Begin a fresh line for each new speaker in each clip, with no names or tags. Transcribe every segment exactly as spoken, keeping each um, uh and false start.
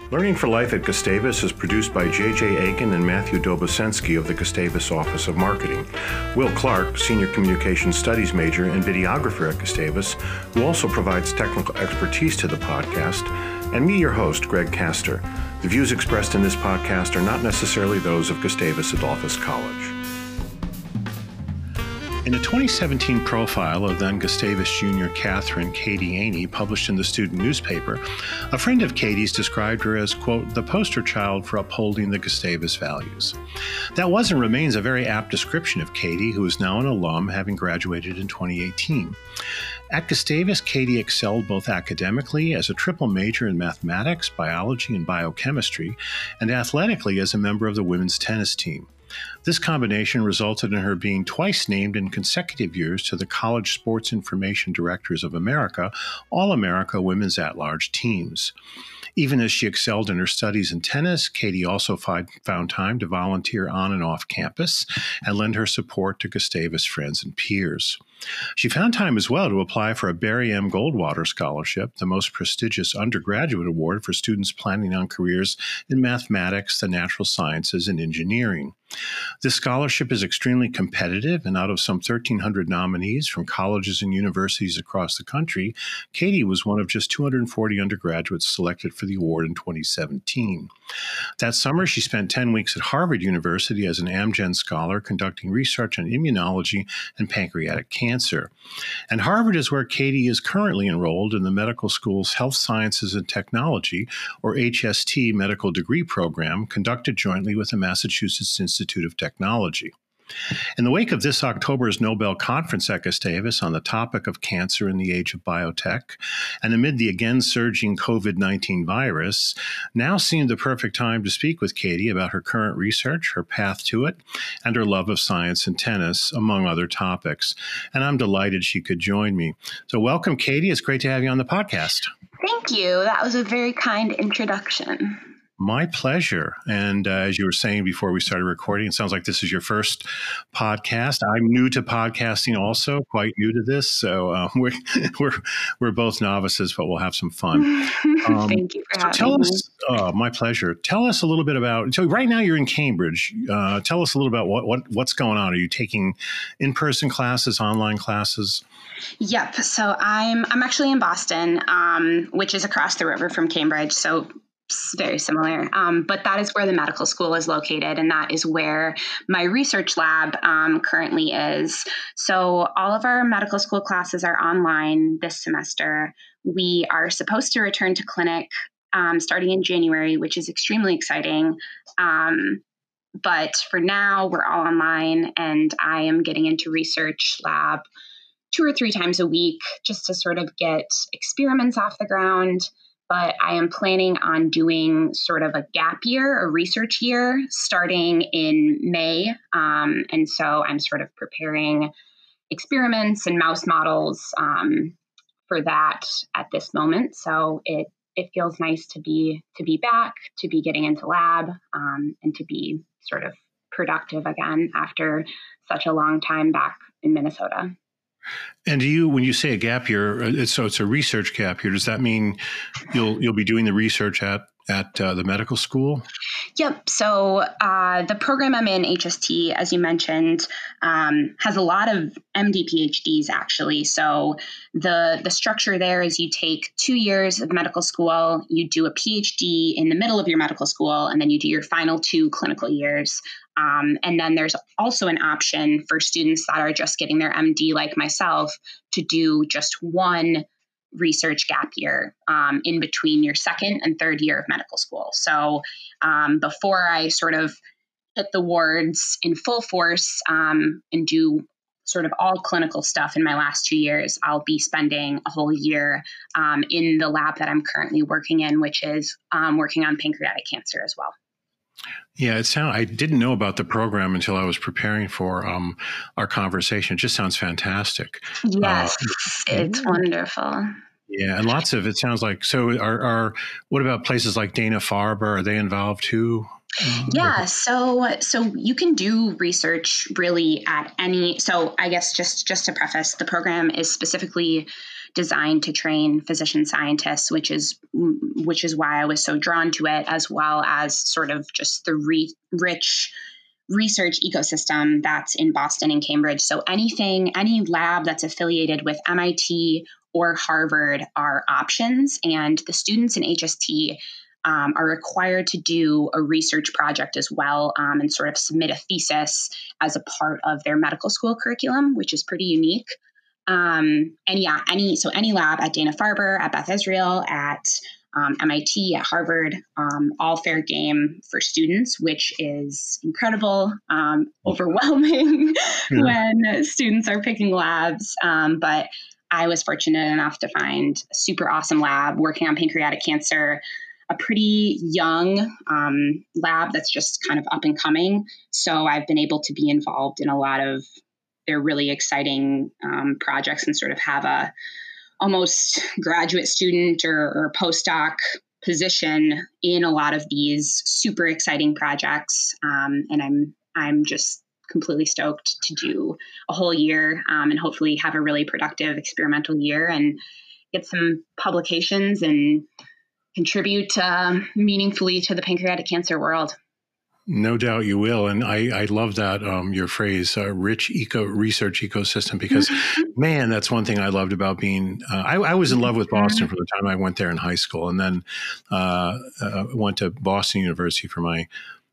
Learning for Life at Gustavus is produced by J J Aiken and Matthew Dobosensky of the Gustavus Office of Marketing. Will Clark, Senior Communication Studies major and videographer at Gustavus, who also provides technical expertise to the podcast, and me, your host, Greg Castor. The views expressed in this podcast are not necessarily those of Gustavus Adolphus College. In a twenty seventeen profile of then Gustavus Junior Catherine Katie Aney, published in the student newspaper, a friend of Katie's described her as, quote, the poster child for upholding the Gustavus values. That was and remains a very apt description of Katie, who is now an alum, having graduated in twenty eighteen. At Gustavus, Katie excelled both academically as a triple major in mathematics, biology, and biochemistry, and athletically as a member of the women's tennis team. This combination resulted in her being twice named in consecutive years to the College Sports Information Directors of America All-America Women's At-Large Teams. Even as she excelled in her studies in tennis, Katie also find, found time to volunteer on and off campus and lend her support to Gustavus friends and peers. She found time as well to apply for a Barry M. Goldwater Scholarship, the most prestigious undergraduate award for students planning on careers in mathematics, the natural sciences, and engineering. This scholarship is extremely competitive, and out of some thirteen hundred nominees from colleges and universities across the country, Katie was one of just two hundred forty undergraduates selected for the award in twenty seventeen. That summer, she spent ten weeks at Harvard University as an Amgen scholar conducting research on immunology and pancreatic cancer. And Harvard is where Katie is currently enrolled in the medical school's Health Sciences and Technology, or H S T, medical degree program conducted jointly with the Massachusetts Institute of Technology. In the wake of this October's Nobel Conference at Gustavus on the topic of cancer in the age of biotech, and amid the again surging COVID nineteen virus, now seemed the perfect time to speak with Katie about her current research, her path to it, and her love of science and tennis, among other topics. And I'm delighted she could join me. So welcome, Katie. It's great to have you on the podcast.
Thank you. That was a very kind introduction.
My pleasure. And uh, as you were saying before we started recording, it sounds like this is your first podcast. I'm new to podcasting also, quite new to this. So uh, we're, we're, we're both novices, but we'll have some fun.
Um, Thank you for
so
having
tell
me.
us, uh, my pleasure. Tell us a little bit about, so right now you're in Cambridge. Uh, tell us a little about what, what what's going on. Are you taking in-person classes, online classes?
Yep. So I'm, I'm actually in Boston, um, which is across the river from Cambridge. So very similar, um, but that is where the medical school is located, and that is where my research lab um, currently is. So all of our medical school classes are online this semester. We are supposed to return to clinic um, starting in January, which is extremely exciting. Um, but for now, we're all online, and I am getting into research lab two or three times a week just to sort of get experiments off the ground. But I am planning on doing sort of a gap year, a research year, starting in May. Um, and so I'm sort of preparing experiments and mouse models um, for that at this moment. So it it feels nice to be to be back, to be getting into lab, um, and to be sort of productive again after such a long time back in Minnesota.
And do you, when you say a gap year, it's, so it's a research gap year, does that mean you'll you'll be doing the research at at uh, the medical school?
Yep. So uh, the program I'm in, H S T, as you mentioned, um, has a lot of M D PhDs actually. So the the structure there is you take two years of medical school, you do a PhD in the middle of your medical school, and then you do your final two clinical years. Um, and then there's also an option for students that are just getting their M D like myself to do just one research gap year um, in between your second and third year of medical school. So um, before I sort of hit the wards in full force um, and do sort of all clinical stuff in my last two years, I'll be spending a whole year um, in the lab that I'm currently working in, which is um, working on pancreatic cancer as well.
Yeah, it sound. I didn't know about the program until I was preparing for um, our conversation. It just sounds fantastic.
Yes,
uh,
it's wonderful.
Yeah, and lots of it sounds like. So, are are what about places like Dana-Farber? Are they involved too?
Yeah, so so you can do research really at any. So I guess just just to preface, the program is specifically designed to train physician scientists, which is which is why I was so drawn to it, as well as sort of just the re- rich research ecosystem that's in Boston and Cambridge. So anything, any lab that's affiliated with M I T or Harvard are options, and the students in H S T um, are required to do a research project as well, um, and sort of submit a thesis as a part of their medical school curriculum, which is pretty unique. Um, and yeah, any so any lab at Dana-Farber, at Beth Israel, at um, M I T, at Harvard, um, all fair game for students, which is incredible, um, overwhelming
Yeah.
when students are picking labs. Um, but I was fortunate enough to find a super awesome lab working on pancreatic cancer, a pretty young um, lab that's just kind of up and coming. So I've been able to be involved in a lot of their really exciting um, projects and sort of have a almost graduate student or, or postdoc position in a lot of these super exciting projects. Um, and I'm I'm just completely stoked to do a whole year um, and hopefully have a really productive experimental year and get some publications and contribute uh, meaningfully to the pancreatic cancer world.
No doubt you will. And I, I love that, um, your phrase, uh, rich eco research ecosystem, because man, that's one thing I loved about being, uh, I, I was in love with Boston from the time I went there in high school, and then uh, uh, went to Boston University for my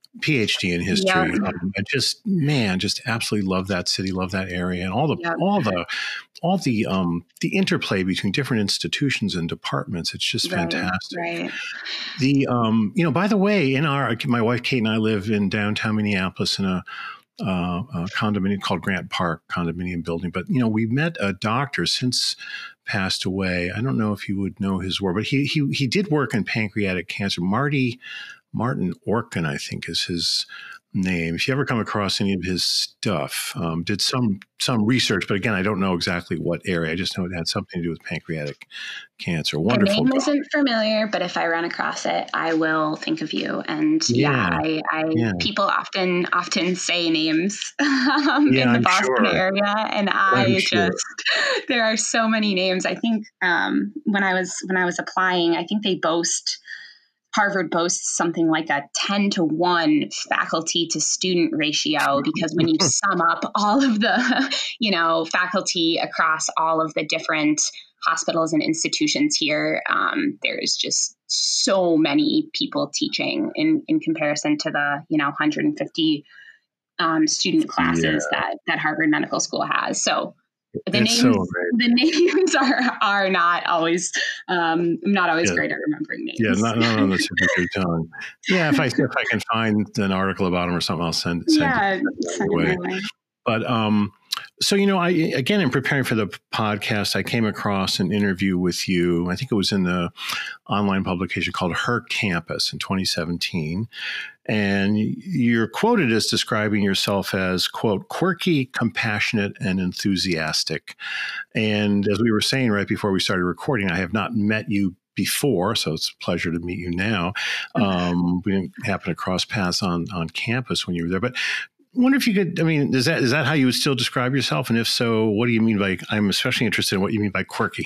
PhD in history.
Yep.
Um, I just, man, just absolutely love that city, love that area, and all the,
Yep.
all the, all the, um, the interplay between different institutions and departments. It's just
Right,
fantastic.
right.
The, um, you know, by the way, in our, my wife Kate and I live in downtown Minneapolis in a, uh, a condominium called Grant Park condominium building. But you know, we met a doctor since passed away. I don't know if you would know his work, but he he he did work in pancreatic cancer. Marty. Martin Orkin, I think, is his name. If you ever come across any of his stuff, um, did some some research, but again, I don't know exactly what area. I just know it had something to do with pancreatic cancer. Wonderful.
The name isn't familiar, but if I run across it, I will think of you. And yeah,
Yeah,
I, I
yeah.
people often often say names um,
Yeah,
in the
I'm
Boston
sure.
area, and I
I'm
just
sure.
there are so many names. I think um, when I was when I was applying, I think they boast. Harvard boasts something like a ten to one faculty to student ratio, because when you sum up all of the, you know, faculty across all of the different hospitals and institutions here, um, there's just so many people teaching in, in comparison to the, you know, one hundred fifty um, student classes
Yeah.
that, that Harvard Medical School has. So the
It's
names,
so great.
the names are are not always um, not always
Yeah.
great at remembering names.
Yeah, not, not on the tip of your tongue. Yeah, if I if I can find an article about him or something, I'll send send
yeah,
it, send it
send
your
it
way.
my way.
But um, so you know, I again in preparing for the podcast, I came across an interview with you. I think it was in the online publication called Her Campus in twenty seventeen. And you're quoted as describing yourself as, quote, quirky, compassionate, and enthusiastic. And as we were saying right before we started recording, I have not met you before, so it's a pleasure to meet you now. Um, we didn't happen to cross paths on, on campus when you were there. But I wonder if you could, I mean, is that is that how you would still describe yourself? And if so, what do you mean by, I'm especially interested in what you mean by quirky.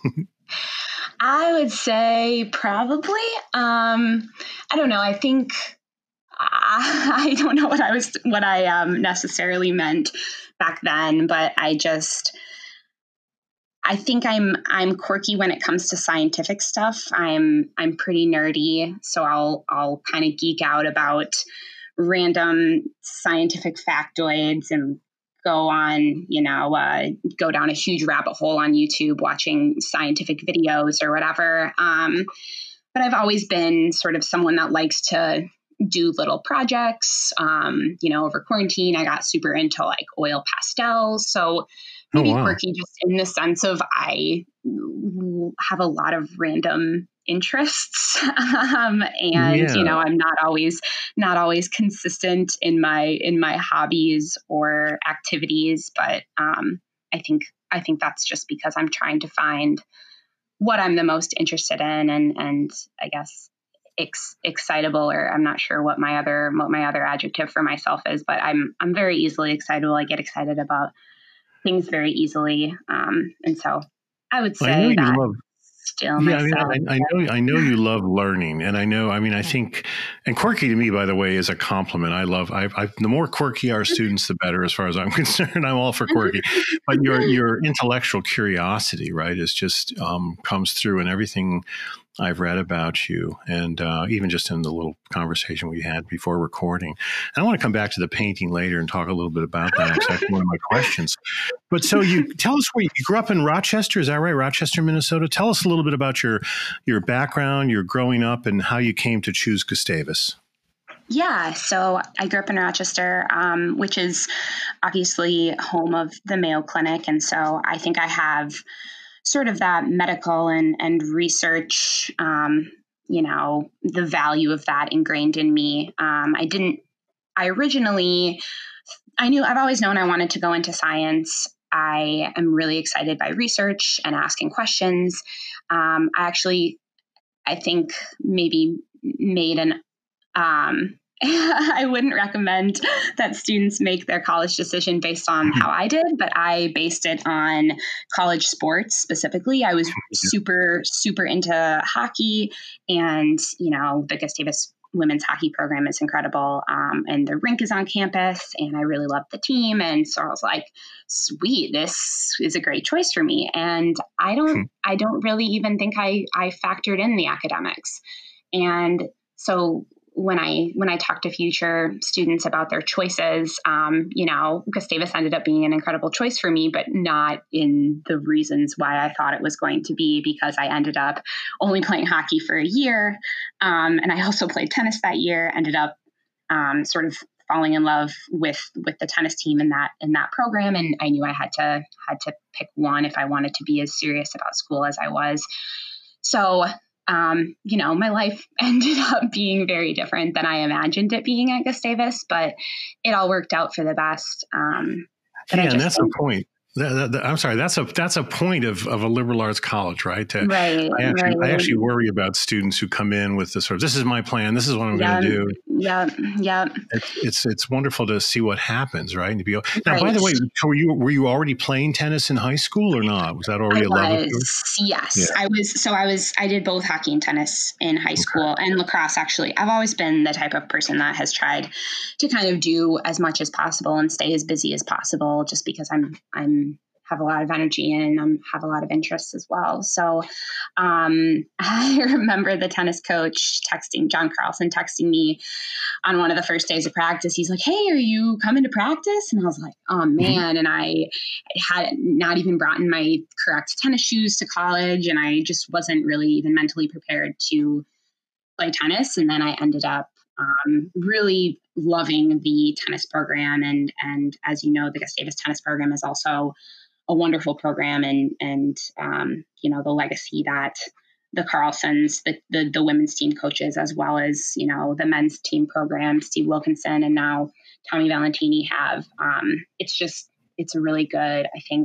I would say probably, um, I don't know. I think I, I don't know what I was, what I um, necessarily meant back then, but I just, I think I'm I'm quirky when it comes to scientific stuff. I'm I'm pretty nerdy, so I'll I'll kind of geek out about random scientific factoids and go on, you know, uh, go down a huge rabbit hole on YouTube watching scientific videos or whatever. Um, but I've always been sort of someone that likes to do little projects. Um, you know, over quarantine, I got super into like oil pastels. So maybe
Oh, wow.
quirky just in the sense of I have a lot of random interests. um, and,
Yeah.
you know, I'm not always, not always consistent in my, in my hobbies or activities. But um, I think, I think that's just because I'm trying to find what I'm the most interested in, and and I guess ex- excitable, or I'm not sure what my other what my other adjective for myself is, but I'm I'm very easily excitable. I get excited about things very easily, um, and so I would
I know
say
you
that
love.
still
Yeah, I mean,
myself.
I, I know, I know you love learning, and I know, I mean, I think, and quirky to me, by the way, is a compliment. I love, I, I the more quirky our students, the better, as far as I'm concerned. I'm all for quirky, but your your intellectual curiosity, right, is just um, comes through in everything I've read about you, and uh, even just in the little conversation we had before recording. And I want to come back to the painting later and talk a little bit about that. It's actually one of my questions. But so you tell us where you, you grew up in Rochester, is that right? Rochester, Minnesota. Tell us a little bit about your your background, your growing up, and how you came to choose Gustavus.
Yeah, so I grew up in Rochester, um, which is obviously home of the Mayo Clinic, and so I think I have sort of that medical and and research, um, you know, the value of that ingrained in me. Um, I didn't. I originally, I knew I've always known I wanted to go into science. I am really excited by research and asking questions. Um, I actually, I think maybe made an um, I wouldn't recommend that students make their college decision based on how I did, but I based it on college sports specifically. I was super, super into hockey, and, you know, the Gustavus women's hockey program is incredible. Um, and the rink is on campus, and I really loved the team. And so I was like, sweet, this is a great choice for me. And I don't, I don't really even think I, I factored in the academics. And so when I when I talk to future students about their choices, um, you know, Gustavus ended up being an incredible choice for me, but not in the reasons why I thought it was going to be, because I ended up only playing hockey for a year. Um, and I also played tennis that year, ended up um, sort of falling in love with with the tennis team in that in that program. And I knew I had to had to pick one if I wanted to be as serious about school as I was. So Um, you know, my life ended up being very different than I imagined it being at Gustavus, but it all worked out for the best. Um, but
Yeah,
I
and
just
that's
think,
the point. That, that, that, I'm sorry. That's a that's a point of, of a liberal arts college, right? To,
right,
I actually I
right.
actually worry about students who come in with this sort of, this is my plan, this is what I'm
Yeah,
going to do.
yeah, yeah.
It's, it's it's wonderful to see what happens, right? And to be, now, by
Right.
the way, were you were you already playing tennis in high school or not? Was that
I
already a love of yours?
was, yes.
Yeah.
I was, so I was, I did both hockey and tennis in high
Okay.
school, and lacrosse, actually. I've always been the type of person that has tried to kind of do as much as possible and stay as busy as possible, just because I'm, I'm, have a lot of energy and I have a lot of interests as well. So um, I remember the tennis coach texting, John Carlson texting me on one of the first days of practice. He's like, hey, are you coming to practice? And I was like, oh man. Mm-hmm. And I had not even brought in my correct tennis shoes to college. And I just wasn't really even mentally prepared to play tennis. And then I ended up um, really loving the tennis program. And, and as you know, the Gustavus tennis program is also a wonderful program, and, and um, you know, the legacy that the Carlsons, the, the the women's team coaches, as well as, you know, the men's team program, Steve Wilkinson and now Tommy Valentini have. Um, it's just, it's a really good, I think,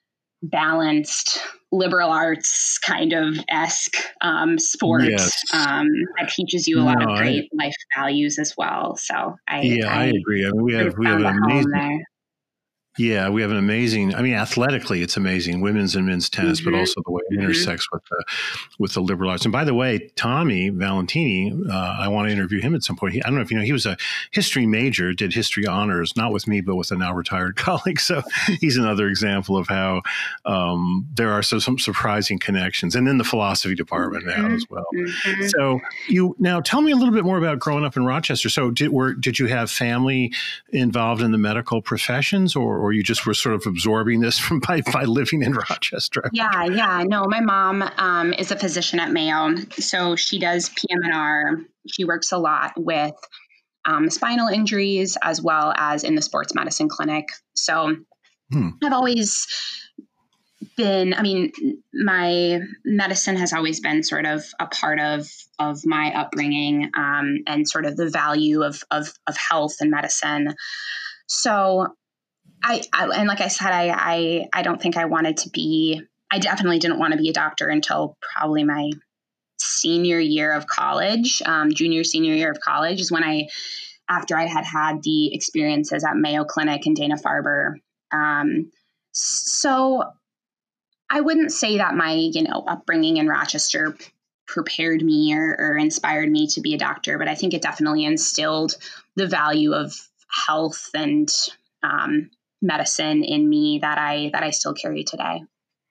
balanced liberal arts kind of esque um, sport
Yes.
um, that teaches you a
no,
lot of great
I,
life values as well. So I,
yeah, I,
I
agree. I mean, we have we have
found
an
a home
amazing.
there.
Yeah, we have an amazing, I mean, athletically, it's amazing, women's and men's tennis, mm-hmm. but also the way it
mm-hmm.
intersects with the, with the liberal arts. And by the way, Tommy Valentini, uh, I want to interview him at some point. He, I don't know if you know, he was a history major, did history honors, not with me, but with a now retired colleague. So he's another example of how um, there are so, some surprising connections. And in the philosophy department mm-hmm. now as well. Mm-hmm. So you, now tell me a little bit more about growing up in Rochester. So did, were, did you have family involved in the medical professions, or or you just were sort of absorbing this from by, by living in Rochester?
Yeah, yeah. No, my mom um, is a physician at Mayo. So she does P M and R. She works a lot with um, spinal injuries as well as in the sports medicine clinic. So hmm. I've always been, I mean, my medicine has always been sort of a part of of my upbringing um, and sort of the value of, of, of health and medicine. So I, I, and like I said, I, I, I don't think I wanted to be, I definitely didn't want to be a doctor until probably my senior year of college. Um, junior, senior year of college is when I, after I had had the experiences at Mayo Clinic and Dana-Farber. Um, so I wouldn't say that my, you know, upbringing in Rochester prepared me or, or inspired me to be a doctor, but I think it definitely instilled the value of health and um, medicine in me that I that I still carry today.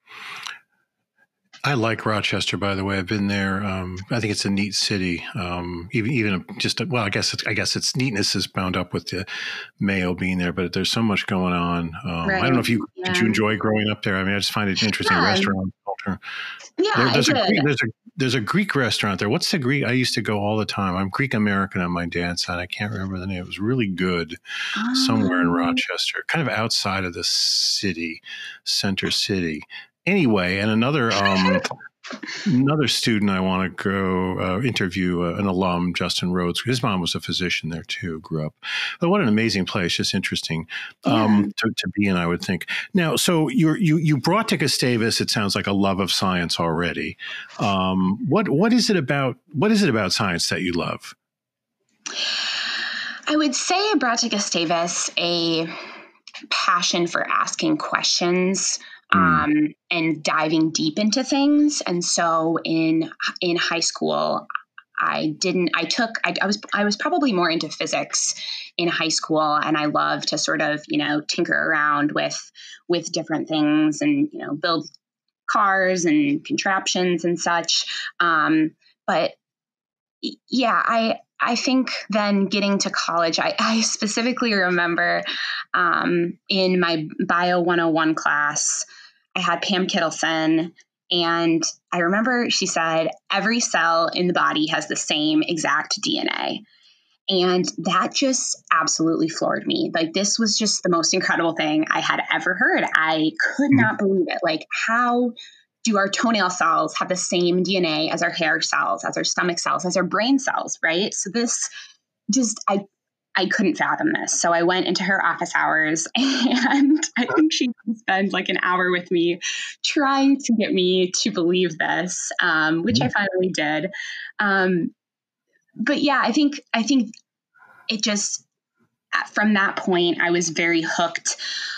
I like Rochester, by the way. I've been there. Um, I think it's a neat city. Um, even even just well, I guess it's, I guess its neatness is bound up with the Mayo being there. But there's so much going on. Um,
Right.
I don't know if you
Yeah.
did you enjoy growing up there. I mean, I just find it interesting.
Yeah.
Restaurant culture.
Yeah,
there, there's
I
a
did.
Greek, there's a there's a Greek restaurant there. What's the Greek? I used to go all the time. I'm Greek American on my dad's side. I can't remember the name. It was really good.
Um,
Somewhere in Rochester, kind of outside of the city, center city. Anyway, and another. Um, Another student I want to go uh, interview, uh, an alum, Justin Rhodes. His mom was a physician there too, grew up. But what an amazing place, just interesting um, yeah. to, to be in, I would think. Now, so you're, you you brought to Gustavus, it sounds like a love of science already. Um, what what is it about? What is it about science that you love?
I would say I brought to Gustavus a passion for asking questions. Um, and diving deep into things. And so in in high school, I didn't, I took, I, I was, I was probably more into physics in high school. And I love to sort of, you know, tinker around with, with different things and, you know, build cars and contraptions and such. Um, but yeah, I, I think then getting to college, I, I specifically remember um, in my Bio one oh one class, I had Pam Kittleson, and I remember she said, every cell in the body has the same exact D N A. And that just absolutely floored me. Like, this was just the most incredible thing I had ever heard. I could not believe it. Like, how do our toenail cells have the same D N A as our hair cells, as our stomach cells, as our brain cells, right? So this just, I I couldn't fathom this. So I went into her office hours, and I think she spent like an hour with me trying to get me to believe this, um, which I finally did. Um, but yeah, I think, I think it just, from that point, I was very hooked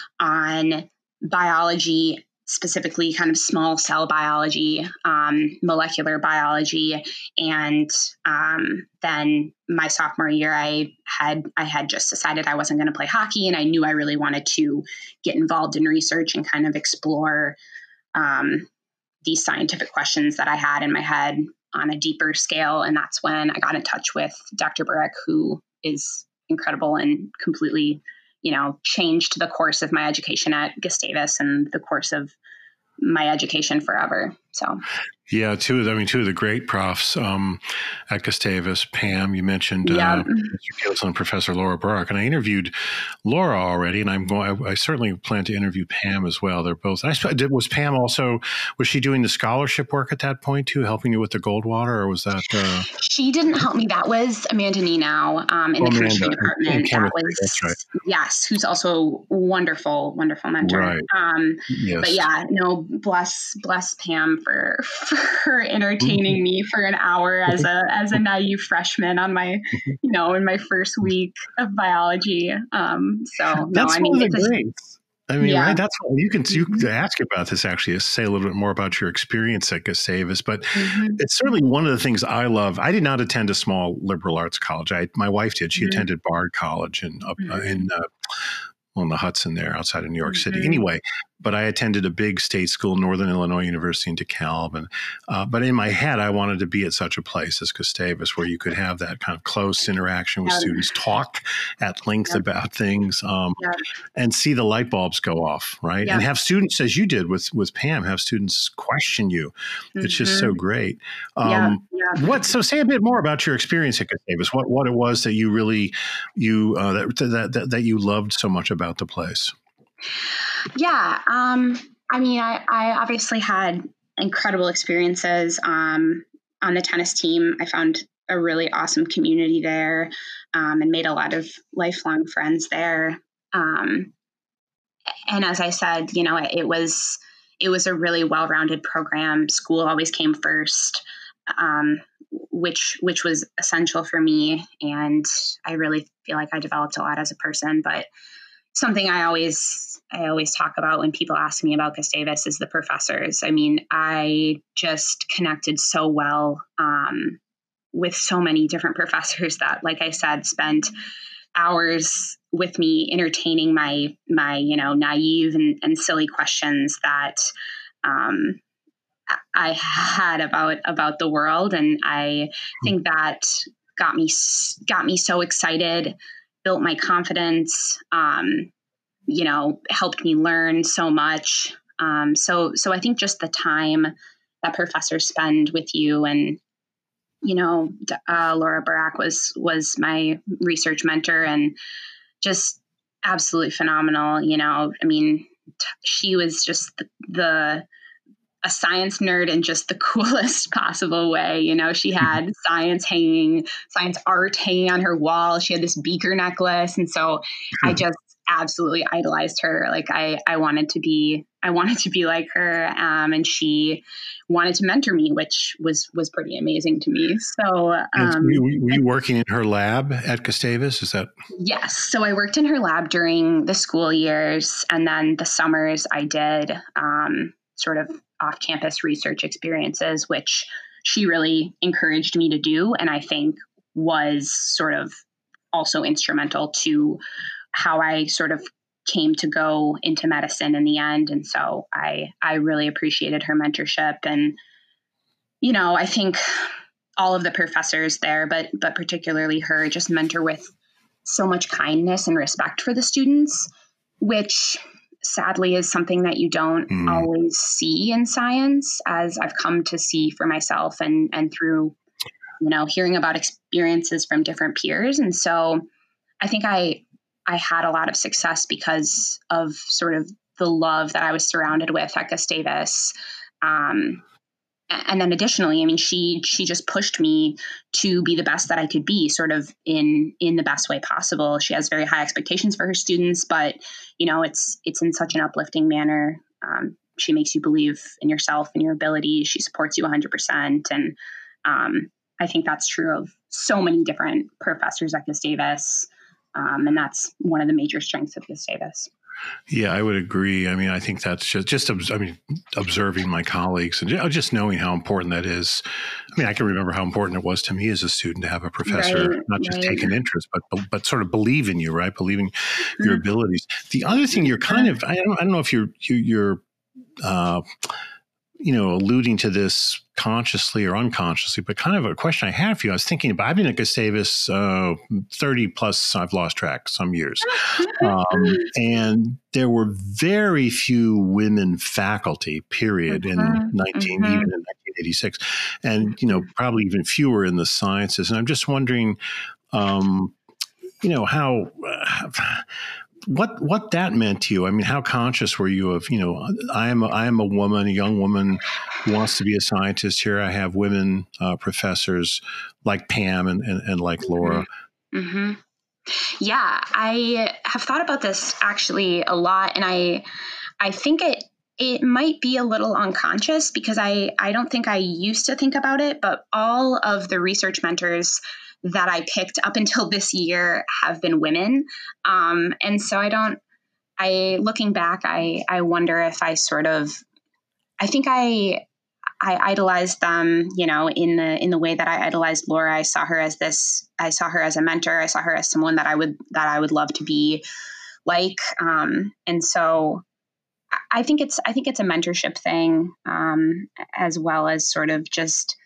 on biology, specifically kind of small cell biology, um, molecular biology. And um, then my sophomore year, I had I had just decided I wasn't going to play hockey, and I knew I really wanted to get involved in research and kind of explore um, these scientific questions that I had in my head on a deeper scale. And that's when I got in touch with Doctor Burek, who is incredible and completely, you know, changed the course of my education at Gustavus and the course of my education forever. So, yeah,
two of the, I mean, two of the great profs um, at Gustavus, Pam, you mentioned
yeah.
uh, Mister Kittleson and Professor Laura Burek, and I interviewed Laura already, and I'm going. I, I certainly plan to interview Pam as well. They're both. I did. Was Pam also? Was she doing the scholarship work at that point too, helping you with the Goldwater, or was that? Uh...
She didn't help me. That was Amanda Nenow um, in
oh,
the
Amanda.
chemistry department.
In chemistry,
that was
that's right.
Yes, who's also a wonderful, wonderful mentor.
Right.
Um,
yes.
But yeah, no, bless bless Pam for for entertaining me for an hour as a as a naive freshman on my, you know, in my first week of biology. Um, so
that's
no, I mean,
one of
it's
the
a,
greats. I mean,
yeah.
right? That's what you can you can ask about this actually is say a little bit more about your experience at Gustavus, but mm-hmm. it's certainly one of the things I love. I did not attend a small liberal arts college. I my wife did. She mm-hmm. attended Bard College in up mm-hmm. uh, in uh, on the Hudson there outside of New York City. Mm-hmm. Anyway, but I attended a big state school, Northern Illinois University in DeKalb. And, uh, but in my head, I wanted to be at such a place as Gustavus where you could have that kind of close interaction with yeah. students, talk at length yeah. about things, um, yeah. and see the light bulbs go off, right? Yeah. And have students, as you did with, with Pam, have students question you. Mm-hmm. It's just so great. Um, yeah. Yeah. What? So say a bit more about your experience at Gustavus, what, what it was that you really, you, uh, that, that, that, that you loved so much about the place.
Yeah. Um, I mean, I, I obviously had incredible experiences um, on the tennis team. I found a really awesome community there um, and made a lot of lifelong friends there. Um, and as I said, you know, it, it was it was a really well-rounded program. School always came first, um, which which was essential for me. And I really feel like I developed a lot as a person. But something I always I always talk about when people ask me about Gustavus is the professors. I mean, I just connected so well um, with so many different professors that, like I said, spent hours with me entertaining my my you know naive and, and silly questions that um, I had about about the world, and I think that got me got me so excited, built my confidence, um, you know, helped me learn so much. Um, so so I think just the time that professors spend with you, and you know, uh, Laura Barak was was my research mentor, and just absolutely phenomenal. You know, I mean, t- she was just the, the a science nerd in just the coolest possible way. You know, she had science hanging, science art hanging on her wall. She had this beaker necklace, and so I just absolutely idolized her. Like I, I wanted to be, I wanted to be like her. Um, and she wanted to mentor me, which was, was pretty amazing to me. So, um,
were, you, were you working in her lab at Gustavus? Is that?
Yes. So I worked in her lab during the school years, and then the summers I did, um, sort of off-campus research experiences, which she really encouraged me to do. And I think was sort of also instrumental to how I sort of came to go into medicine in the end. And so I, I really appreciated her mentorship. And, you know, I think all of the professors there, but, but particularly her, just mentor with so much kindness and respect for the students, which sadly is something that you don't mm. always see in science, as I've come to see for myself and, and through, you know, hearing about experiences from different peers. And so I think I, I had a lot of success because of sort of the love that I was surrounded with at Gustavus. Um, and then additionally, I mean, she, she just pushed me to be the best that I could be, sort of in, in the best way possible. She has very high expectations for her students, but you know, it's, it's in such an uplifting manner. Um, she makes you believe in yourself and your ability. She supports you a hundred percent. And, um, I think that's true of so many different professors at Gustavus. Um, and that's one of the major strengths of Gustavus.
Yeah, I would agree. I mean, I think that's just, just I mean, observing my colleagues and just knowing how important that is. I mean, I can remember how important it was to me as a student to have a professor, right, not just right. take an interest, but but sort of believe in you, right? Believing mm-hmm. your abilities. The other thing you're kind of, I don't, I don't know if you're, you, you're, uh, you know, alluding to this consciously or unconsciously, but kind of a question I had for you. I was thinking about, I've been at Gustavus uh, thirty plus, I've lost track some years. Um, and there were very few women faculty, period, in mm-hmm. nineteen, mm-hmm. even in nineteen eighty-six. And, you know, probably even fewer in the sciences. And I'm just wondering, um, you know, how, uh, what what that meant to you. I mean, how conscious were you of, you know, I am a, I am a woman, a young woman who wants to be a scientist. Here I have women uh, professors like Pam and, and, and like Laura.
Mm-hmm. Yeah, I have thought about this actually a lot, and I I think it it might be a little unconscious because I, I don't think I used to think about it, but all of the research mentors that I picked up until this year have been women. Um, and so I don't, I, looking back, I, I wonder if I sort of, I think I, I idolized them, you know, in the, in the way that I idolized Laura. I saw her as this, I saw her as a mentor. I saw her as someone that I would, that I would love to be like. Um, and so I think it's, I think it's a mentorship thing, um, as well as sort of just,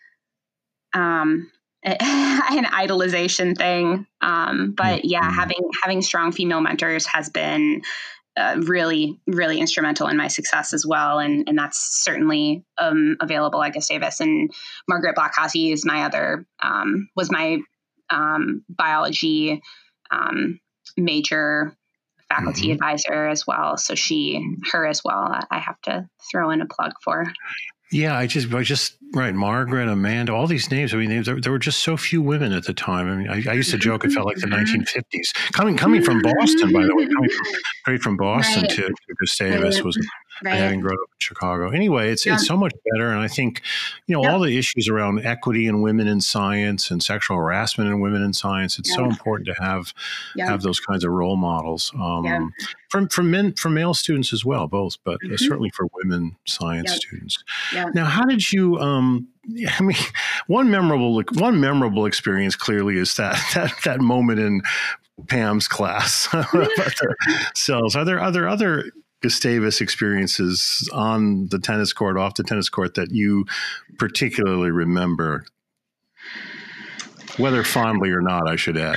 um, an idolization thing. Um, but yeah, mm-hmm. having, having strong female mentors has been uh, really, really instrumental in my success as well. And, and that's certainly um, available at Gustavus. And Margaret Blockhausie is my other, um, was my um, biology um, major faculty mm-hmm. advisor as well. So she, her as well, I have to throw in a plug for.
Yeah, I just, I just, right. Margaret, Amanda, all these names. I mean, there, there were just so few women at the time. I mean, I, I used to joke it felt like the nineteen fifties. Coming, coming from Boston, by the way, coming from, straight from Boston right. to, to Gustavus right. was
Right.
having grown up in Chicago. Anyway, it's
Yeah.
it's so much better. And I think, you know,
Yep.
all the issues around equity in women in science and sexual harassment in women in science, it's
Yeah.
so important to have
Yeah.
have those kinds of role models. Um,
Yeah.
from from men, from male students as well, both, but
Mm-hmm.
uh, certainly for women science
Yep.
students.
Yeah.
Now, how did you? Um, I mean, one memorable one memorable experience clearly is that that that moment in Pam's class about the cells. Are there other other Gustavus experiences on the tennis court, off the tennis court, that you particularly remember? Whether fondly or not, I should add.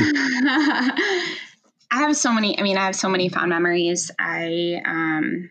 I have so many, I mean, I have so many fond memories. I, um,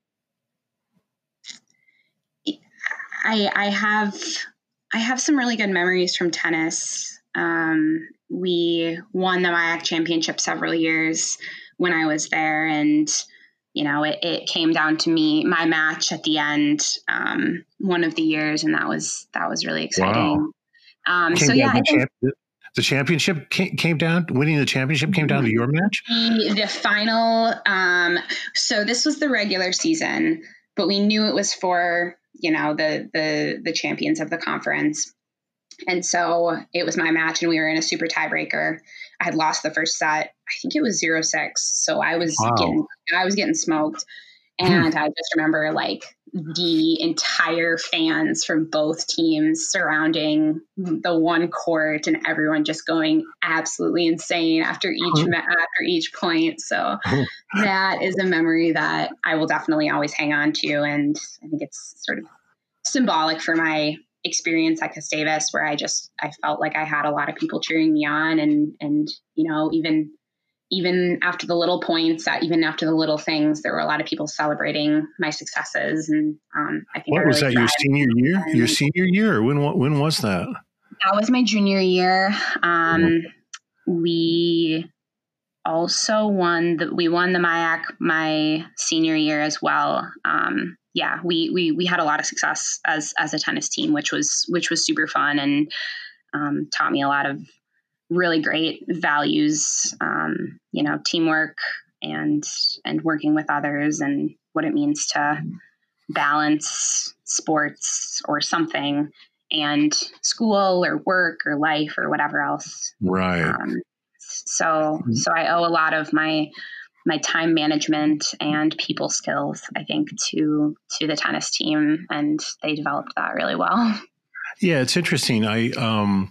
I, I have, I have some really good memories from tennis. Um, we won the M I A C championship several years when I was there, and, you know, it, it came down to me, my match at the end, um, one of the years. And that was, that was really exciting.
Wow.
Um,
Came
so
down
yeah, I
the,
think,
champ- the championship came, came down, winning the championship came down to your match?
The, the final, um, so this was the regular season, but we knew it was for, you know, the, the, the champions of the conference. And so it was my match, and we were in a super tiebreaker. I had lost the first set. I think it was zero six. So I was
Wow.
getting, I was getting smoked. And I just remember like the entire fans from both teams surrounding the one court, and everyone just going absolutely insane after each ma- after each point. So that is a memory that I will definitely always hang on to, and I think it's sort of symbolic for my experience at Gustavus, where I just I felt like I had a lot of people cheering me on, and and you know even. Even after the little points, uh, even after the little things, there were a lot of people celebrating my successes. And um, I think
What
I
was
really
that? Your
thrived.
senior year?
And
Your senior year? Or when? When was that?
that was my junior year. Um, we also won the we won the M I A C my senior year as well. Um, yeah, we we we had a lot of success as as a tennis team, which was which was super fun, and um, taught me a lot of really great values, um, you know, teamwork and, and working with others, and what it means to balance sports or something and school or work or life or whatever else.
Right.
Um, so, so I owe a lot of my, my time management and people skills, I think, to, to the tennis team, and they developed that really well.
Yeah, it's interesting. I, um,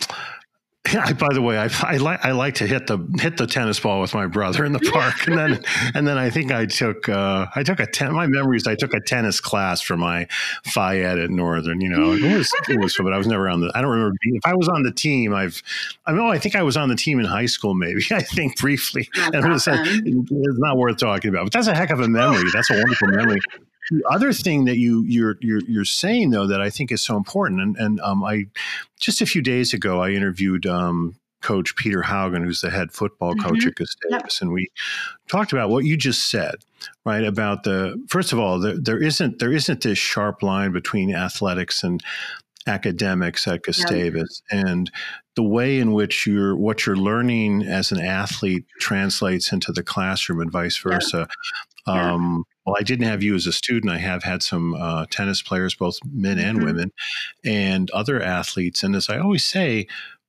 I, by the way, I, I like I like to hit the hit the tennis ball with my brother in the park, and then and then I think I took uh, I took a ten. My memories, I took a tennis class for my Phi Ed at Northern. You know, it was it was, but I was never on the. I don't remember being, if I was on the team. I've I know I think I was on the team in high school, maybe I think briefly.
That's
and it was,
awesome.
it's not worth talking about, but that's a heck of a memory. That's a wonderful memory. The other thing that you you're you're you're saying though that I think is so important, and and um, I just a few days ago I interviewed um, Coach Peter Haugen, who's the head football coach mm-hmm. at Gustavus, yep. and we talked about what you just said, right? About the first of all, there, there isn't there isn't this sharp line between athletics and academics at Gustavus, yep. and the way in which you're what you're learning as an athlete translates into the classroom and vice versa. Yep. Um, yeah. Well, I didn't have you as a student. I have had some uh, tennis players, both men and mm-hmm. women, and other athletes. And as I always say,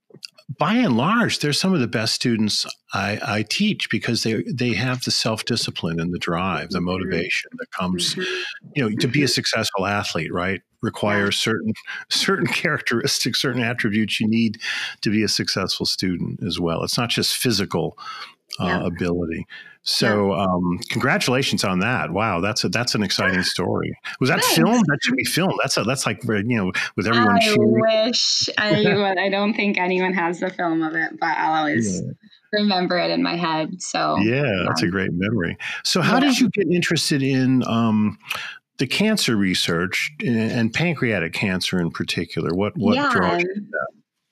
by and large, they're some of the best students I, I teach, because they they have the self-discipline and the drive, the motivation that comes, mm-hmm. you know, to be a successful athlete, right? Requires yeah. certain certain characteristics, certain attributes you need to be a successful student as well. It's not just physical uh, yeah. ability. So, yeah. um, congratulations on that! Wow, that's a, that's an exciting story. Was that
Thanks.
filmed? That should be filmed. That's a, that's like, you know, with everyone.
I
cheering.
wish I I don't think anyone has the film of it, but I'll always yeah. remember it in my head. So
yeah, that's um, a great memory. So, how yeah. did you get interested in um, the cancer research and pancreatic cancer in particular? What what
yeah.
draws you to that?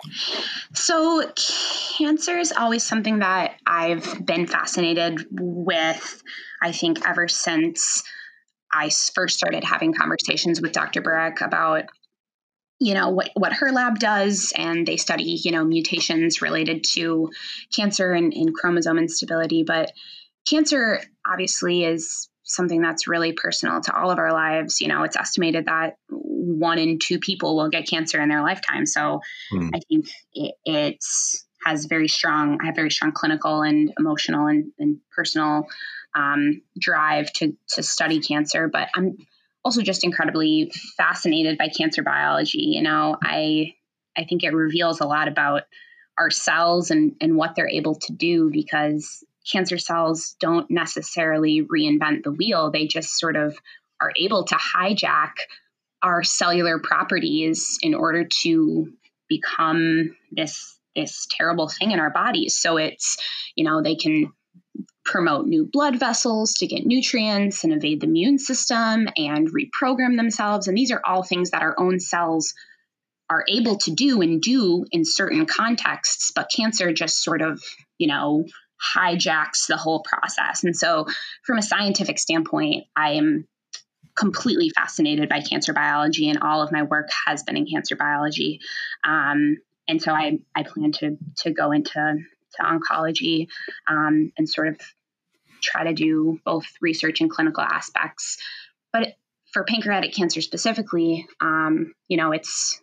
So cancer is always something that I've been fascinated with, I think, ever since I first started having conversations with Doctor Burek about, you know, what, what her lab does. And they study, you know, mutations related to cancer and, and chromosome instability. But cancer obviously is something that's really personal to all of our lives. You know, it's estimated that one in two people will get cancer in their lifetime. So mm. I think it, it's has very strong, I have very strong clinical and emotional and, and personal um, drive to, to study cancer, but I'm also just incredibly fascinated by cancer biology. You know, I, I think it reveals a lot about our cells and, and what they're able to do, because cancer cells don't necessarily reinvent the wheel. They just sort of are able to hijack our cellular properties in order to become this this terrible thing in our bodies. So it's, you know, they can promote new blood vessels to get nutrients and evade the immune system and reprogram themselves. And these are all things that our own cells are able to do and do in certain contexts, but cancer just sort of, you know, hijacks the whole process. And so from a scientific standpoint, I am completely fascinated by cancer biology, and all of my work has been in cancer biology. Um, and so I, I plan to to go into to oncology um, and sort of try to do both research and clinical aspects. But for pancreatic cancer specifically, um, you know, it's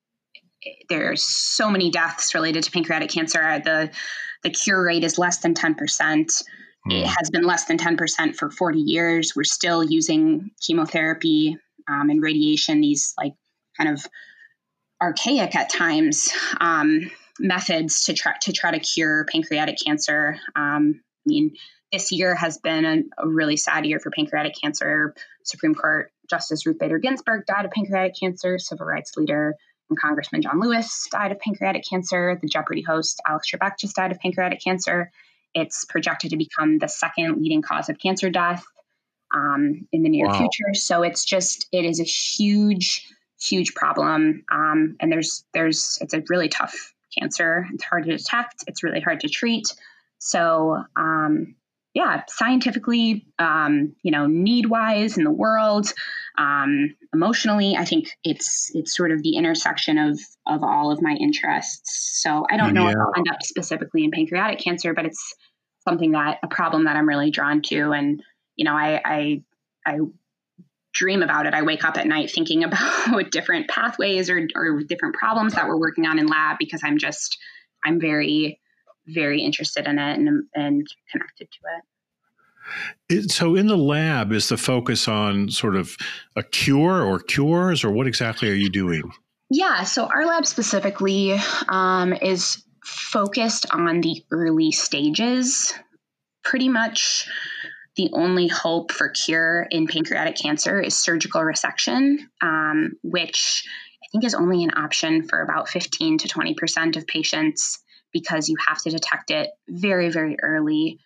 there's so many deaths related to pancreatic cancer. The the cure rate is less than ten percent. Mm. It has been less than ten percent for forty years. We're still using chemotherapy um, and radiation, these like kind of archaic at times um, methods to try to try to cure pancreatic cancer. Um, I mean, this year has been a, a really sad year for pancreatic cancer. Supreme Court Justice Ruth Bader Ginsburg died of pancreatic cancer. Civil rights leader and Congressman John Lewis died of pancreatic cancer. The Jeopardy host Alex Trebek just died of pancreatic cancer. It's projected to become the second leading cause of cancer death um, in the near wow. future. So it's just, it is a huge, huge problem. Um, and there's, there's, it's a really tough cancer. It's hard to detect. It's really hard to treat. So, um, yeah, scientifically, um, you know, need-wise in the world, um, emotionally, I think it's it's sort of the intersection of of all of my interests. So I don't know yeah. if I'll end up specifically in pancreatic cancer, but it's something that a problem that I'm really drawn to, and you know, I I, I dream about it. I wake up at night thinking about different pathways or or different problems that we're working on in lab, because I'm just I'm very very interested in it and, and connected to it.
it. So in the lab, is the focus on sort of a cure or cures, or what exactly are you doing?
Yeah, so our lab specifically um, is focused on the early stages. Pretty much the only hope for cure in pancreatic cancer is surgical resection, um, which I think is only an option for about fifteen to twenty percent of patients, because you have to detect it very, very early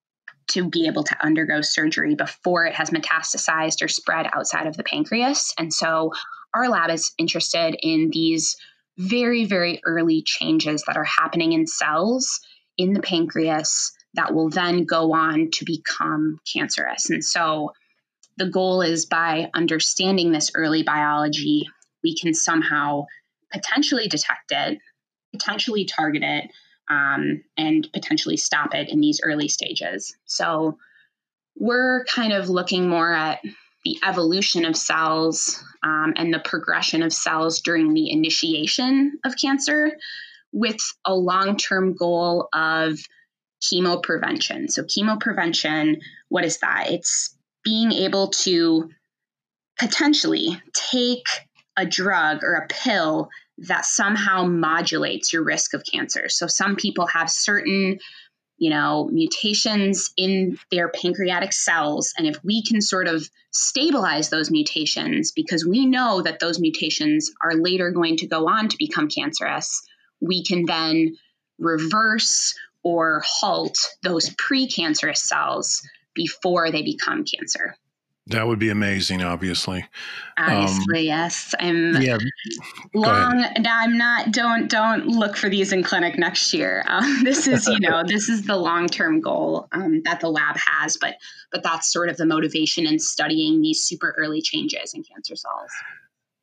to be able to undergo surgery before it has metastasized or spread outside of the pancreas. And so our lab is interested in these very, very early changes that are happening in cells in the pancreas that will then go on to become cancerous. And so the goal is, by understanding this early biology, we can somehow potentially detect it, potentially target it, um, and potentially stop it in these early stages. So we're kind of looking more at the evolution of cells um, and the progression of cells during the initiation of cancer, with a long-term goal of chemoprevention. So chemoprevention, what is that? It's being able to potentially take a drug or a pill that somehow modulates your risk of cancer. So some people have certain, you know, mutations in their pancreatic cells. And if we can sort of stabilize those mutations, because we know that those mutations are later going to go on to become cancerous, we can then reverse or halt those precancerous cells before they become cancer.
That would be amazing, obviously.
Obviously, um, yes. I'm yeah, long. I'm not. Don't don't look for these in clinic next year. Um, this is, you know, this is the long term goal um, that the lab has. But but that's sort of the motivation in studying these super early changes in cancer cells.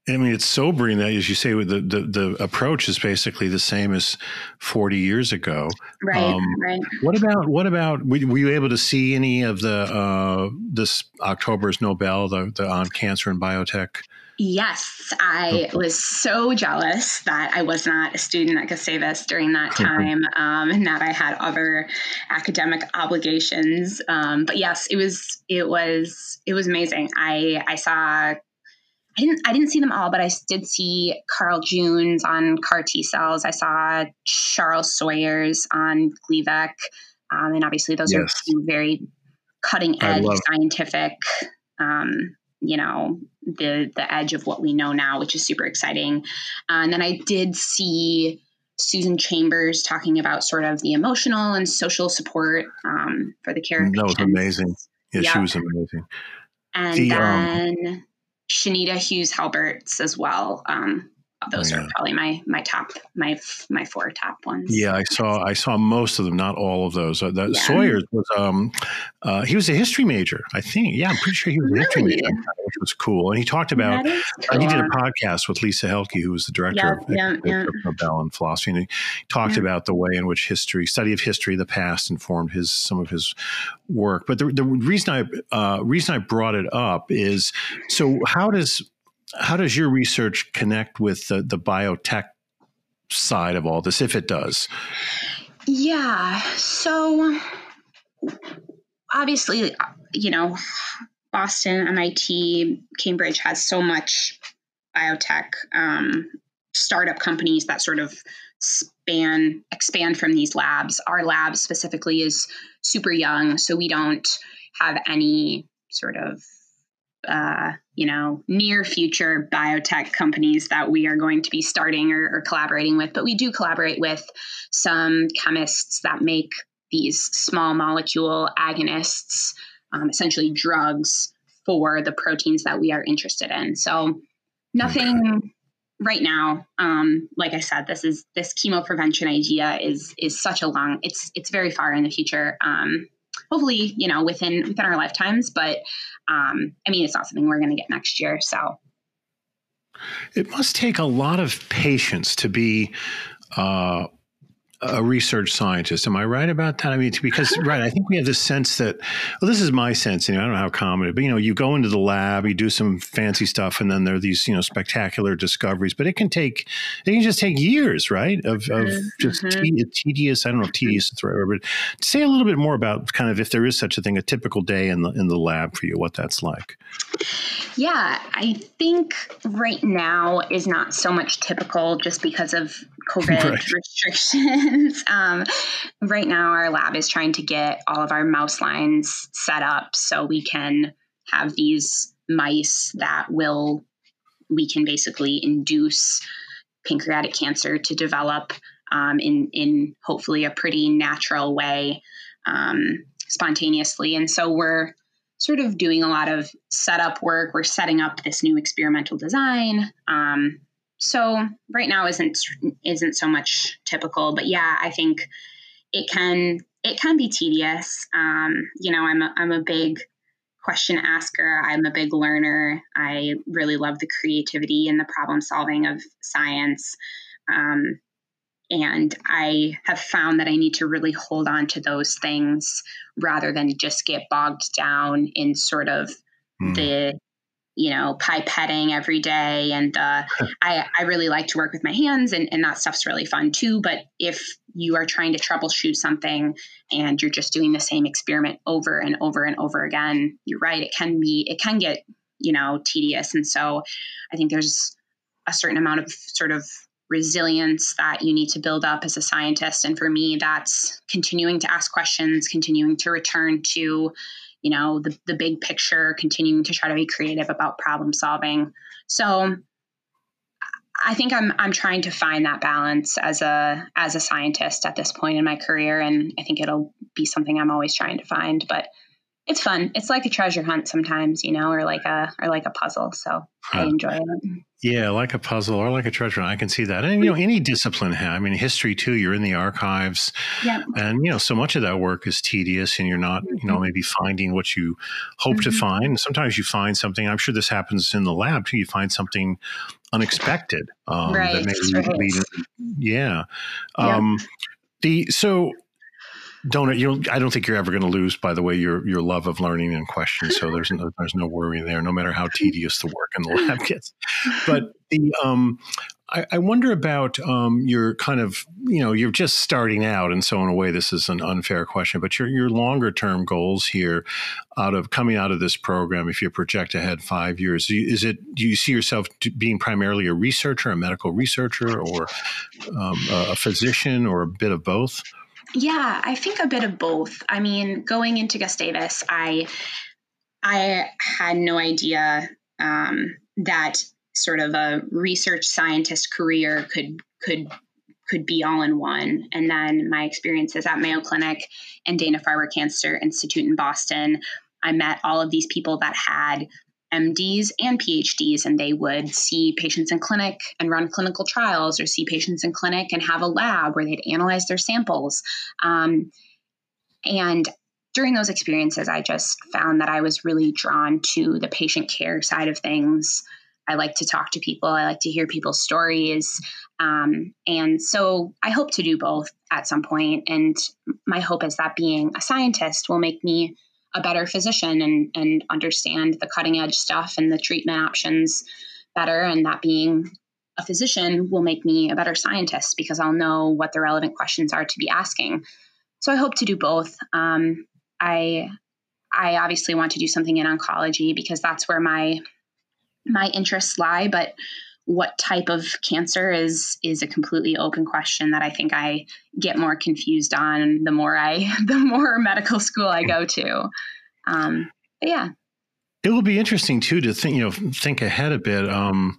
I mean, it's sobering that, as you say, the, the, the approach is basically the same as forty years ago.
Right, um, right.
What about, what about, were you able to see any of the, uh, this October's Nobel, the, the on cancer and biotech?
Yes, I was so jealous that I was not a student at Gustavus during that time, um, and that I had other academic obligations. Um, but yes, it was it was it was amazing. I I saw I didn't I didn't see them all, but I did see Carl June's on CAR T cells. I saw Charles Sawyer's on Gleevec, um, and obviously those yes. are two very cutting edge scientific. Um, you know, the the edge of what we know now, which is super exciting. Uh, and then I did see Susan Chambers talking about sort of the emotional and social support um, for the care of
That
patients.
was amazing. Yeah, yep. She was amazing.
And the, then um, Shanita Hughes Halberts as well. Um, those oh, yeah. are probably my my top my my four top ones.
Yeah, I saw I saw most of them, not all of those. Uh, that yeah. Sawyer's was um, uh, he was a history major, I think. Yeah, I'm pretty sure he was a history really? major, which was cool. And he talked about cool. uh, he did a podcast with Lisa Helke, who was the director
yep,
of
yeah, yeah.
Nobel in philosophy, and he talked yeah. about the way in which history, study of history, the past, informed his some of his work. But the the reason I uh, reason I brought it up is so how does How does your research connect with the, the biotech side of all this, if it does?
Yeah. So obviously, you know, Boston, M I T, Cambridge has so much biotech um, startup companies that sort of span, expand from these labs. Our lab specifically is super young, so we don't have any sort of Uh, you know, near future biotech companies that we are going to be starting or, or collaborating with, but we do collaborate with some chemists that make these small molecule agonists, um, essentially drugs for the proteins that we are interested in. So nothing okay. right now. Um, like I said, this is this chemo prevention idea is is such a long. It's it's very far in the future. Um, hopefully, you know, within within our lifetimes, but. Um, I mean, it's not something we're going to get next year. So
it must take a lot of patience to be uh, a research scientist. Am I right about that? I mean, because, right, I think we have this sense that, well, this is my sense, you know, I don't know how common it is, but, you know, you go into the lab, you do some fancy stuff, and then there are these, you know, spectacular discoveries, but it can take, it can just take years, right, of, of just mm-hmm. te- tedious, I don't know if tedious is the right word, but say a little bit more about kind of, if there is such a thing, a typical day in the, in the lab for you, what that's like.
Yeah, I think right now is not so much typical just because of COVID right. restrictions. um, right now, our lab is trying to get all of our mouse lines set up so we can have these mice that will, we can basically induce pancreatic cancer to develop um, in, in hopefully a pretty natural way, um, spontaneously. And so we're sort of doing a lot of setup work. We're setting up this new experimental design. Um, so right now isn't isn't so much typical, but yeah, I think it can it can be tedious. Um, you know, I'm a, I'm a big question asker. I'm a big learner. I really love the creativity and the problem solving of science. Um, And I have found that I need to really hold on to those things rather than just get bogged down in sort of mm. the, you know, pipetting every day. And uh, I, I really like to work with my hands, and, and that stuff's really fun too. But if you are trying to troubleshoot something and you're just doing the same experiment over and over and over again, you're right. It can be, it can get, you know, tedious. And so I think there's a certain amount of sort of resilience that you need to build up as a scientist. And for me, that's continuing to ask questions, continuing to return to, you know, the, the big picture, continuing to try to be creative about problem solving. So I think I'm, I'm trying to find that balance as a, as a scientist at this point in my career. And I think it'll be something I'm always trying to find, but it's fun. It's like a treasure hunt sometimes, you know, or like a or like a puzzle. So I
Huh.
enjoy it.
Yeah, like a puzzle or like a treasure hunt. I can see that. And, you know, any discipline, I mean, history too, you're in the archives
Yeah.
and, you know, so much of that work is tedious and you're not, you know, maybe finding what you hope mm-hmm. to find. Sometimes you find something, I'm sure this happens in the lab too, you find something unexpected um,
right,
that may lead,
right.
lead in, yeah. Um, yeah. The, so, Don't you? I don't think you're ever going to lose, by the way, your your love of learning and questions. So there's no, there's no worry there, no matter how tedious the work in the lab gets. But the um, I, I wonder about um, your kind of, you know, you're just starting out, and so in a way, this is an unfair question. But your your longer term goals here, out of coming out of this program, if you project ahead five years, is it? Do you see yourself being primarily a researcher, a medical researcher, or um, a physician, or a bit of both?
Yeah, I think a bit of both. I mean, going into Gustavus, I I had no idea um, that sort of a research scientist career could could could be all in one. And then my experiences at Mayo Clinic and Dana-Farber Cancer Institute in Boston, I met all of these people that had M Ds and P H Ds, and they would see patients in clinic and run clinical trials, or see patients in clinic and have a lab where they'd analyze their samples. Um, and during those experiences, I just found that I was really drawn to the patient care side of things. I like to talk to people. I like to hear people's stories. Um, and so I hope to do both at some point. And my hope is that being a scientist will make me a better physician and, and understand the cutting edge stuff and the treatment options better. And that being a physician will make me a better scientist because I'll know what the relevant questions are to be asking. So I hope to do both. Um, I I obviously want to do something in oncology because that's where my my interests lie. But what type of cancer is is a completely open question that I think I get more confused on the more I the more medical school I go to. Um, but yeah,
it will be interesting too to think you know think ahead a bit. Um,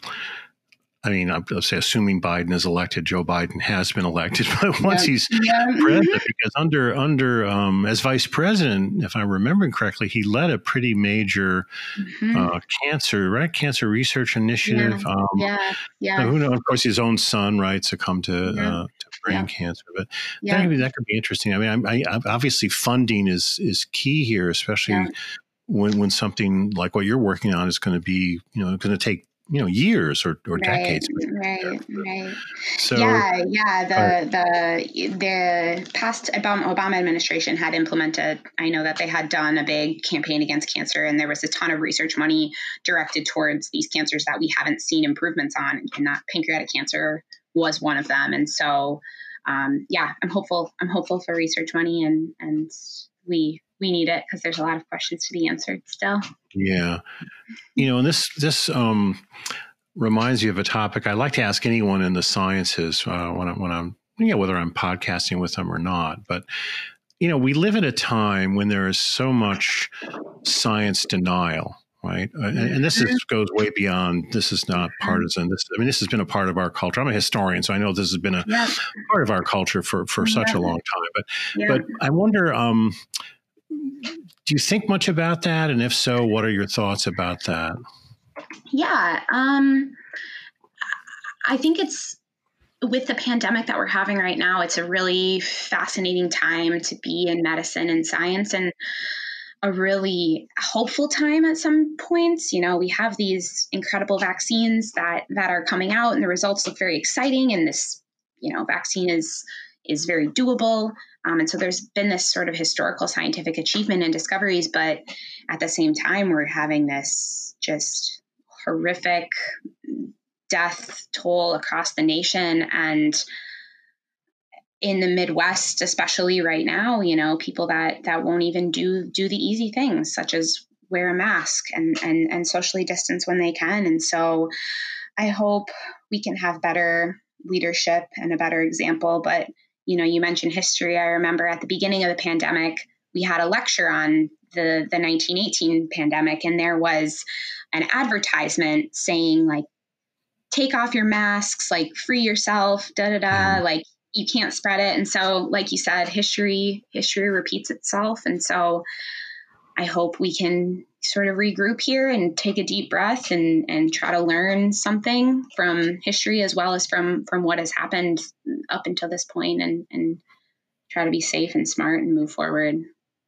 I mean, I'll say, assuming Biden is elected, Joe Biden has been elected, but once yeah. he's yeah. president, because under under um, as vice president, if I'm remembering correctly, he led a pretty major mm-hmm. uh, cancer right cancer research initiative.
Yeah, um, yeah. yeah.
Who knows? Of course, his own son, right, succumbed to yeah. uh, to brain yeah. cancer, but yeah. that could be that could be interesting. I mean, I, I, obviously, funding is is key here, especially yeah. when when something like what you're working on is going to be, you know, going to take. you know, years or, or
right,
decades.
Right, right.
So,
yeah, yeah. The the the past Obama administration had implemented. I know that they had done a big campaign against cancer, and there was a ton of research money directed towards these cancers that we haven't seen improvements on, and that pancreatic cancer was one of them. And so, um, yeah, I'm hopeful. I'm hopeful for research money, and and we. we need it because there's a lot of questions to be answered still.
Yeah. You know, and this, this um, reminds you of a topic I like to ask anyone in the sciences uh, when, I, when I'm, you know, whether I'm podcasting with them or not. But, you know, we live at a time when there is so much science denial, right? And, and this is, goes way beyond, this is not partisan. This, I mean, this has been a part of our culture. I'm a historian, so I know this has been a yeah. part of our culture for, for such yeah. a long time. But, yeah. but I wonder, um, do you think much about that? And if so, what are your thoughts about that?
Yeah, um, I think it's with the pandemic that we're having right now, it's a really fascinating time to be in medicine and science, and a really hopeful time at some points. You know, we have these incredible vaccines that, that are coming out, and the results look very exciting. And this, you know, vaccine is is very doable. Um, and so there's been this sort of historical scientific achievement and discoveries, but at the same time, we're having this just horrific death toll across the nation. And in the Midwest, especially right now, you know, people that, that won't even do, do the easy things, such as wear a mask and, and, and socially distance when they can. And so I hope we can have better leadership and a better example. But you know, you mentioned history. I remember at the beginning of the pandemic, we had a lecture on the, the nineteen eighteen pandemic, and there was an advertisement saying, like, take off your masks, like, free yourself, da da da, like, you can't spread it. And so, like you said, history history repeats itself. And so I hope we can sort of regroup here and take a deep breath and, and try to learn something from history as well as from, from what has happened up until this point, and, and try to be safe and smart and move forward.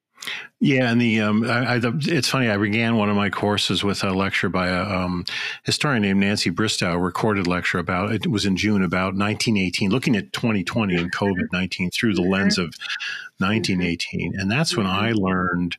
Yeah, and the um, I, I, it's funny. I began one of my courses with a lecture by a um, historian named Nancy Bristow, a recorded lecture about it was in June about nineteen eighteen, looking at twenty twenty and COVID nineteen through the lens of nineteen eighteen, and that's when I learned,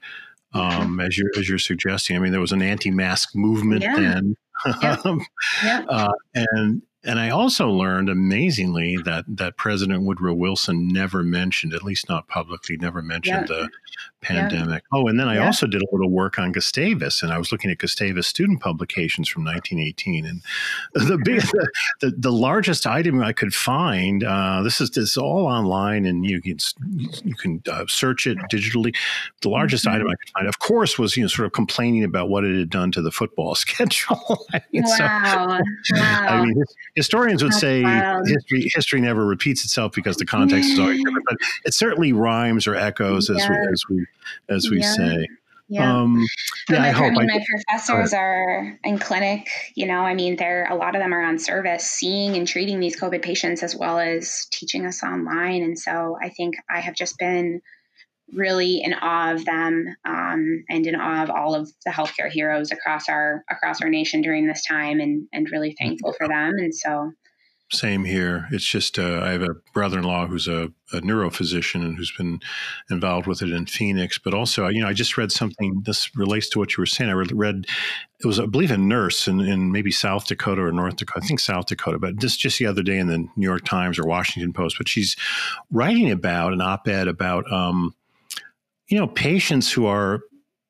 um, as you're as you're suggesting. I mean, there was an anti-mask movement yeah. then,
Yep. Yep.
uh, and. And I also learned amazingly that, that President Woodrow Wilson never mentioned, at least not publicly, never mentioned yeah. the pandemic. Yeah. Oh, and then I yeah. also did a little work on Gustavus, and I was looking at Gustavus student publications from nineteen eighteen. And the big, the, the, the largest item I could find, uh, this is this is all online, and you can you can uh, search it digitally. The largest mm-hmm. item I could find, of course, was you know sort of complaining about what it had done to the football schedule. I mean,
wow!
So,
wow!
I mean, historians would
That's
say
wild.
history history never repeats itself because the context is always different, but it certainly rhymes or echoes
yeah.
as we as we as we
yeah.
say.
Yeah.
Um, yeah,
my,
I hope
I mean,
I,
my professors are in clinic. You know, I mean, they're a lot of them are on service, seeing and treating these COVID patients as well as teaching us online. And so I think I have just been really in awe of them, um, and in awe of all of the healthcare heroes across our across our nation during this time, and and really thankful for them. And so.
Same here. It's just uh, I have a brother-in-law who's a, a neurophysician and who's been involved with it in Phoenix. But also, you know, I just read something. This relates to what you were saying. I read it was, I believe, a nurse in, in maybe South Dakota or North Dakota. I think South Dakota. But this just the other day in the New York Times or Washington Post. But she's writing about an op-ed about um, you know patients who are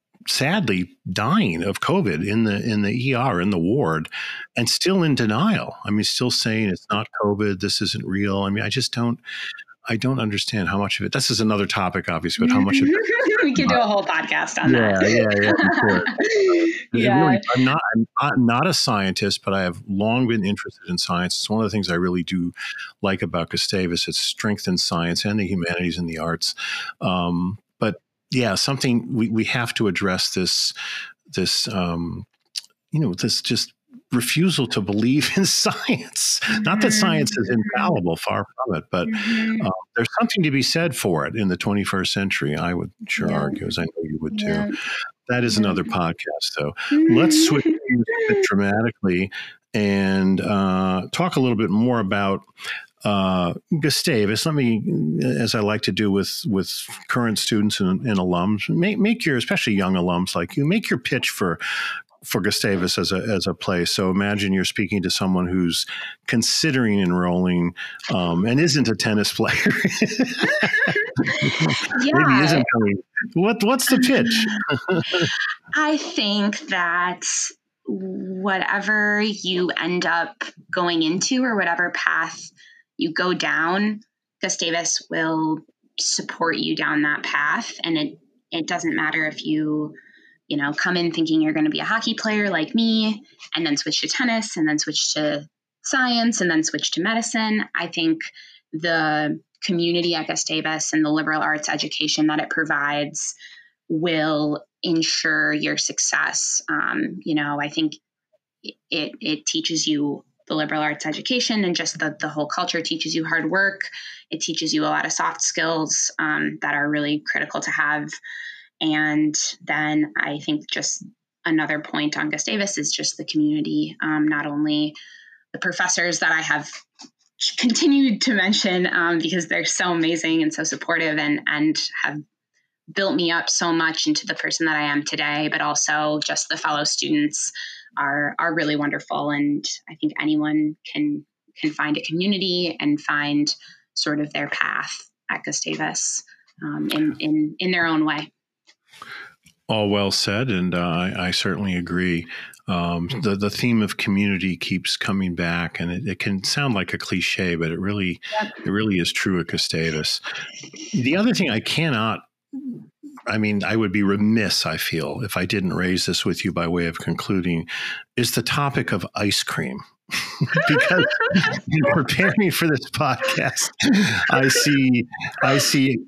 sadly dying of COVID in the in the E R, in the ward, and still in denial. I mean, still saying it's not COVID, this isn't real. I mean, I just don't, I don't understand how much of it, this is another topic, obviously, but how much of it.
We could do a whole podcast on
yeah,
that.
Yeah, yeah, yeah.
yeah.
Really, I'm not, I'm not, not a scientist, but I have long been interested in science. It's one of the things I really do like about Gustavus. It's strength in science and the humanities and the arts. Um, but yeah, something we, we have to address this, this, um, you know, this just refusal to believe in science. Mm-hmm. Not that science is infallible, far from it, but mm-hmm. uh, there's something to be said for it in the twenty-first century. I would sure yeah. argue, as I know you would yeah. too. That is yeah. another podcast, though. Mm-hmm. Let's switch gears a bit dramatically and uh, talk a little bit more about Uh, Gustavus. Let me, as I like to do with with current students and, and alums, make make your, especially young alums like you, make your pitch for for Gustavus as a as a place. So imagine you're speaking to someone who's considering enrolling um, and isn't a tennis player.
yeah.
Maybe isn't coming. What what's the pitch?
I think that whatever you end up going into, or whatever path you go down, Gustavus will support you down that path. And it, it doesn't matter if you, you know, come in thinking you're going to be a hockey player like me, and then switch to tennis, and then switch to science, and then switch to medicine. I think the community at Gustavus and the liberal arts education that it provides will ensure your success. Um, you know, I think it, it teaches you the liberal arts education, and just the, the whole culture teaches you hard work. It teaches you a lot of soft skills um, that are really critical to have. And then I think just another point on Gustavus is just the community, um, not only the professors that I have continued to mention um, because they're so amazing and so supportive, and, and have built me up so much into the person that I am today, but also just the fellow students are are really wonderful. And I think anyone can can find a community and find sort of their path at Gustavus um, in, in in their own way.
All well said, and uh, I, I certainly agree. Um, the the theme of community keeps coming back, and it, it can sound like a cliche, but it really yep. it really is true at Gustavus. The other thing I cannot I mean, I would be remiss, I feel, if I didn't raise this with you by way of concluding, is the topic of ice cream. Because in preparing for this podcast, I see, I see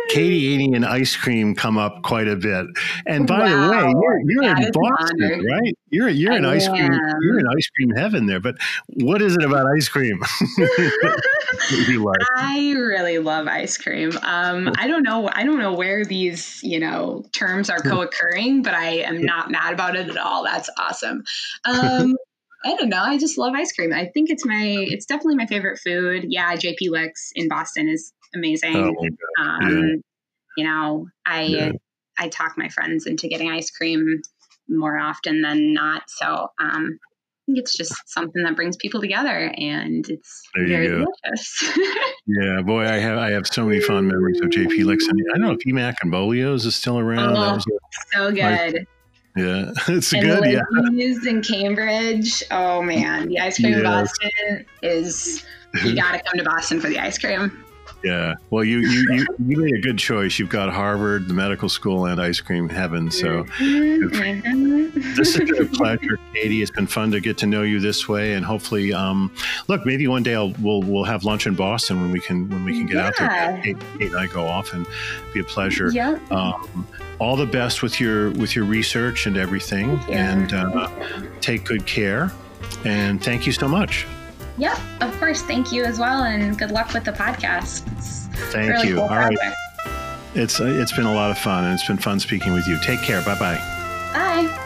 Katie Aney and ice cream come up quite a bit. And by
wow.
the way, you're, you're
in
Boston, right? You're you're in ice cream. You're in ice cream heaven there. But what is it about ice cream? you like?
I really love ice cream. Um, I don't know. I don't know where these, you know, terms are co-occurring, but I am not mad about it at all. That's awesome. Um, I don't know. I just love ice cream. I think it's my, it's definitely my favorite food. Yeah. J P Licks in Boston is amazing.
Oh my God.
Um,
yeah.
You know, I,
Yeah.
I talk my friends into getting ice cream more often than not. So, um, I think it's just something that brings people together, and it's
There
very
you go.
delicious.
Yeah, boy, I have I have so many fond memories of J P Licks. And I don't know if E Mac and Bolio's is still around.
Oh,
that was a,
so good.
I, yeah, it's
and
good. Yeah,
Lizzie's in Cambridge. Oh man, the ice cream
Yes.
in Boston is. You got to come to Boston for the ice cream.
Yeah. Well, you, you you you made a good choice. You've got Harvard, the medical school, and ice cream heaven. So
Mm-hmm.
this has been a pleasure, Katie. It's been fun to get to know you this way, and hopefully, um, look, maybe one day I'll, we'll we'll have lunch in Boston when we can when we can get
Yeah.
out there. Kate, Kate and I go often. It'd be a pleasure.
Yeah.
Um, all the best with your with your research and everything,
Thank you.
and uh, take good care. And thank you so much.
Yep, of course. Thank you as well, and good luck with the podcast. It's
Thank
really
you.
cool
All right.
project.
It's it's been a lot of fun, and it's been fun speaking with you. Take care. Bye bye.
Bye.